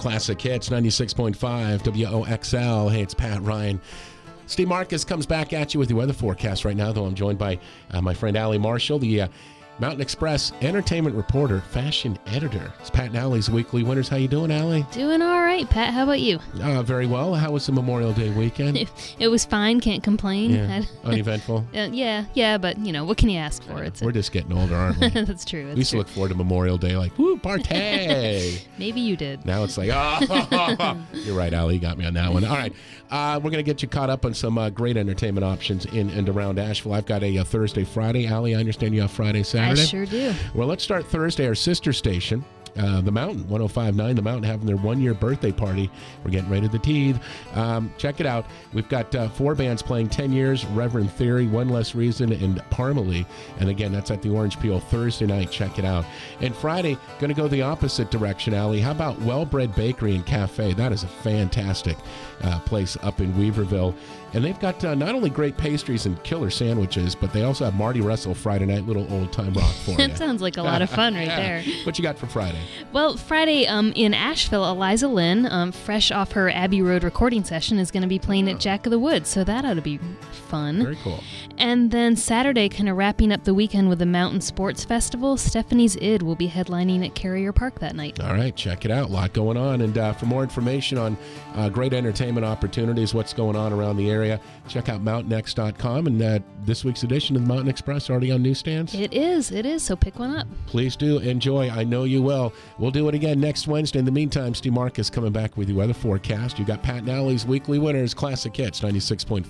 Classic Hits, 96.5 WOXL. Hey, it's Pat Ryan. Steve Marcus comes back at you with the weather forecast right now, though I'm joined by my friend Allie Marshall, the Mountain Express entertainment reporter, fashion editor. It's Pat and Allie's Weekly Winners. How you doing, Allie? Doing all right, Pat. How about you? Very well. How was the Memorial Day weekend? It was fine. Can't complain. Yeah. Uneventful? Yeah, but, what can you ask for? We're just getting older, aren't we? That's true. We used to look forward to Memorial Day like, woo, party. Maybe you did. Now it's like, oh, you're right, Allie. You got me on that one. All right. We're going to get you caught up on some great entertainment options in and around Asheville. I've got a Thursday, Friday. Allie, I understand you have Friday, Saturday. I sure do. Well, let's start Thursday. Our sister station, The Mountain, 105.9 The Mountain, having their one-year birthday party. We're getting ready to teeth. Check it out. We've got 4 bands playing 10 years, Reverend Theory, One Less Reason, and Parmalee. And again, that's at the Orange Peel Thursday night. Check it out. And Friday, going to go the opposite direction, Allie. How about Well-Bred Bakery and Cafe? That is a fantastic place up in Weaverville. And they've got not only great pastries and killer sandwiches, but they also have Marty Russell Friday night, little old-time rock for you. That sounds like a lot of fun right there. What you got for Friday? Well, Friday in Asheville, Eliza Lynn, fresh off her Abbey Road recording session, is going to be playing at Jack of the Woods, so that ought to be fun. Very cool. And then Saturday, kind of wrapping up the weekend with the Mountain Sports Festival, Stephanie's Id will be headlining at Carrier Park that night. All right, check it out. A lot going on. And for more information on great entertainment opportunities, what's going on around the area, check out mountainx.com. And this week's edition of the Mountain Express already on newsstands? It is, so pick one up. Please do. Enjoy. I know you will. We'll do it again next Wednesday. In the meantime, Steve Marcus coming back with your weather forecast. You got Pat and Allie's Weekly Winners, Classic Hits, 96.5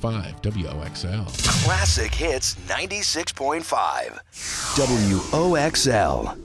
WOXL. Classic Hits 96.5 WOXL.